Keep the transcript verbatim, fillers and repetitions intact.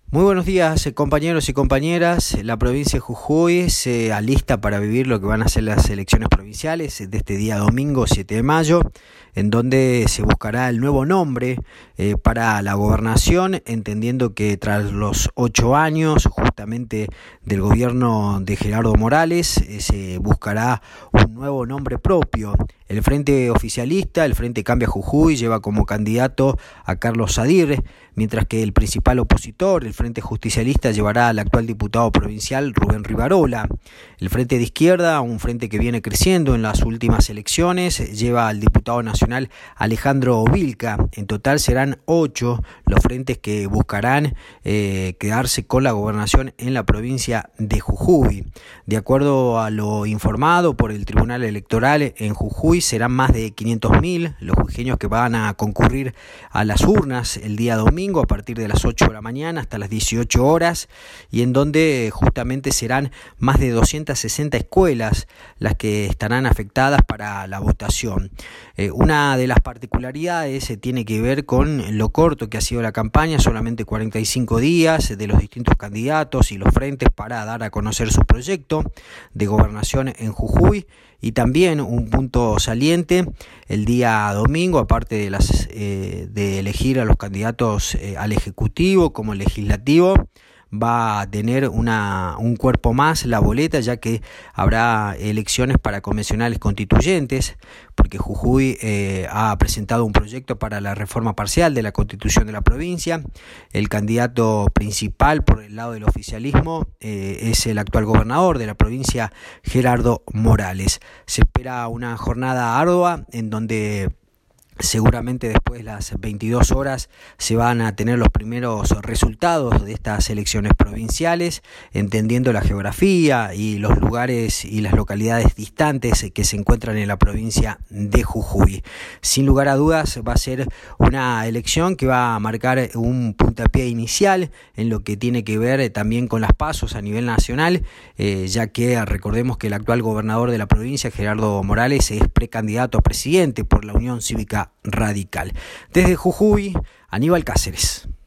Muy buenos días, eh, compañeros y compañeras. La provincia de Jujuy se alista para vivir lo que van a ser las elecciones provinciales de este día domingo siete de mayo, en donde se buscará el nuevo nombre eh, para la gobernación, entendiendo que tras los ocho años justamente del gobierno de Gerardo Morales eh, se buscará un nuevo nombre propio. El Frente Oficialista, el Frente Cambia Jujuy, lleva como candidato a Carlos Sadir, mientras que el principal opositor, el Frente Justicialista, llevará al actual diputado provincial Rubén Rivarola. El Frente de Izquierda, un frente que viene creciendo en las últimas elecciones, lleva al diputado nacional Alejandro Vilca. En total serán ocho los frentes que buscarán eh, quedarse con la gobernación en la provincia de Jujuy. De acuerdo a lo informado por el Tribunal Electoral en Jujuy, serán más de quinientos mil los jujeños que van a concurrir a las urnas el día domingo a partir de las ocho de la mañana hasta las dieciocho horas, y en donde justamente serán más de doscientas sesenta escuelas las que estarán afectadas para la votación. Eh, una de las particularidades eh, tiene que ver con lo corto que ha sido la campaña, solamente cuarenta y cinco días de los distintos candidatos y los frentes para dar a conocer su proyecto de gobernación en Jujuy. Y también un punto saliente, el día domingo, aparte de, las, eh, de elegir a los candidatos eh, al Ejecutivo como Legislativo, va a tener una, un cuerpo más la boleta, ya que habrá elecciones para convencionales constituyentes, porque Jujuy eh, ha presentado un proyecto para la reforma parcial de la Constitución de la provincia. El candidato principal por el lado del oficialismo eh, es el actual gobernador de la provincia, Gerardo Morales. Se espera una jornada ardua en donde seguramente después de las veintidós horas se van a tener los primeros resultados de estas elecciones provinciales, entendiendo la geografía y los lugares y las localidades distantes que se encuentran en la provincia de Jujuy. Sin lugar a dudas va a ser una elección que va a marcar un puntapié inicial en lo que tiene que ver también con las pasos a nivel nacional, eh, ya que recordemos que el actual gobernador de la provincia, Gerardo Morales, es precandidato a presidente por la Unión Cívica Radical. Desde Jujuy, Aníbal Cáceres.